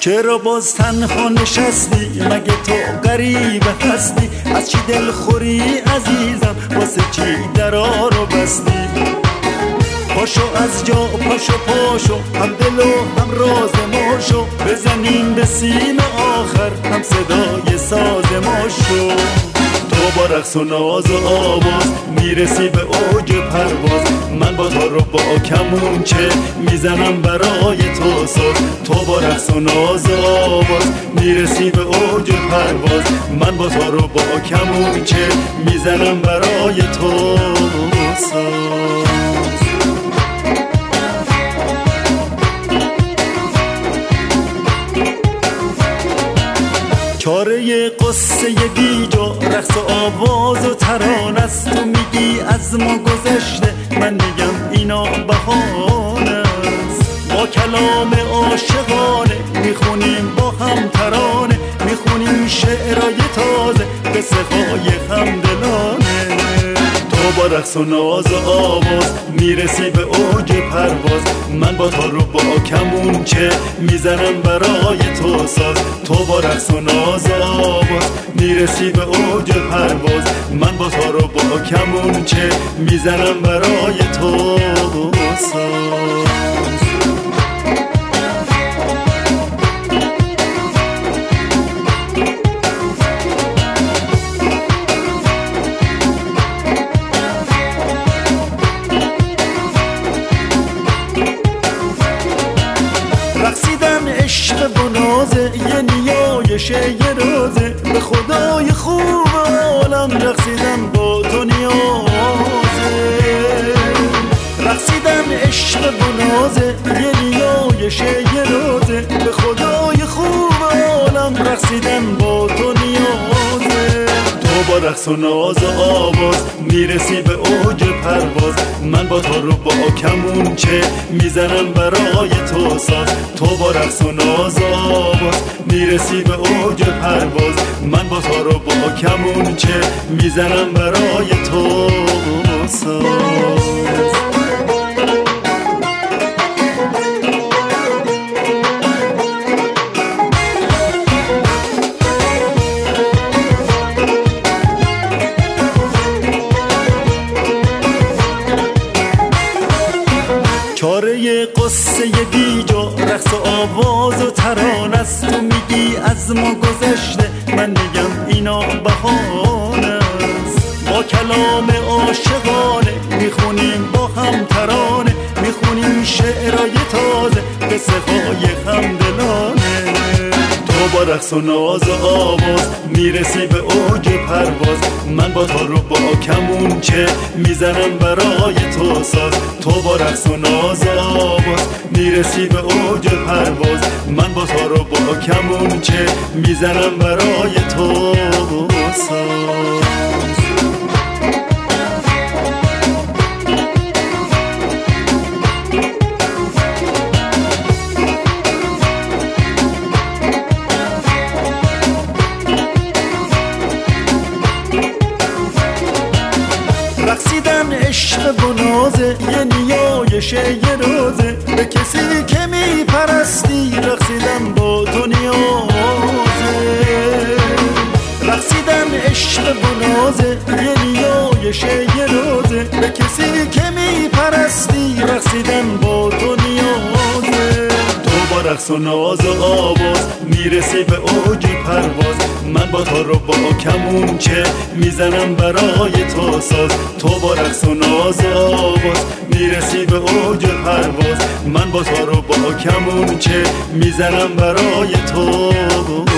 چرا باز تنها نشستی؟ مگه تو غریب هستی؟ از چی دل خوری عزیزم؟ واسه چی درا رو بستی؟ پاشو از جا پاشو هم دل و هم راز ما شو، بزنیم به سیم آخر هم صدای ساز ما شو. تو با رقص و ناز و آواز میرسی به اوج پرواز، من با تو رو با کمونچه میزنم برای تو ساز. تو با رقص و ناز و آواز میرسی به اوج پرواز، من با تو رو با کمونچه میزنم برای تو ساز. چاره قصه بیجا رقص و آواز و ترانه است. تو میگی از ما گذشته، من میگم اینا بهانه است. با کلام عاشقانه میخونیم با هم ترانه، میخونیم شعرهای تازه قصه های همدلانه. تو با رقص و ناز و آواز میرسی به اوج پرواز، من با تو رو با کمونچه میزنم برای تو ساز. تو با رقص و ناز و آواز میرسی به اوج پرواز، من با تو رو با کمونچه میزنم برای تو ساز. رقصیدن عشق و نازه، یه نیایشه یه رازه، به خدای خوب عالم رقصیدن با تو نیازه. رقصیدن عشق و نازه، یه نیایشه یه رازه، به خدای خوب عالم رقصیدن با تو نیازه. تو با رقص و ناز و آواز میرسی به اوج پرواز، من با تو رو با کمونچه میزنم برای تو ساز. تو با رقص و ناز و آواز میرسی به اوج پرواز، من با تو رو با کمونچه میزنم برای تو ساز. چاره قصه بیجا رقص و آواز و ترانه است. تو میگی از ما گذشته، من میگم اینا بهانه است. با کلام عاشقانه میخونیم با هم ترانه، میخونیم شعرهای تازه قصه های همدلانه. تو با رقص و ناز و آواز میرسی به اوج پرواز، من با تو رو با کمونچه میزنم برای تو ساز. تو با رقص و ناز و آواز میرسی به اوج پرواز، من با تو رو با کمونچه میزنم برای تو ساز. رقصیدن عشق و نازه، یه نیایشه یه رازه، به کسی که میپرستی رقصیدن با تو نیازه. رقصیدن عشق و نازه، یه نیایشه یه رازه، به کسی که میپرستی رقصیدن با تو نیازه. تو با رقص و ناز و آواز میرسی به اوج پرواز، من با تو رو با کمونچه میزنم برای تو ساز. تو با رقص و ناز و آواز میرسی به اوج پرواز، من با تو رو با کمونچه میزنم برای تو